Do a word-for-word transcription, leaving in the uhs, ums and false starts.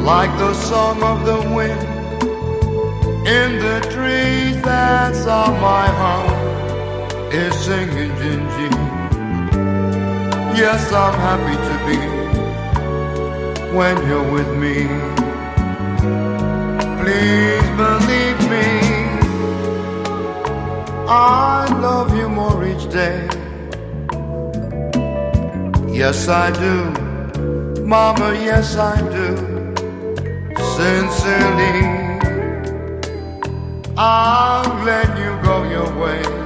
like the song of the wind in the trees. That's how my heart is singing, Gingy. Yes, I'm happy to be when you're with me. Please believe me, I love you more each day. Yes, I do, Mama, yes, I do. Sincerely, I'll let you go your way.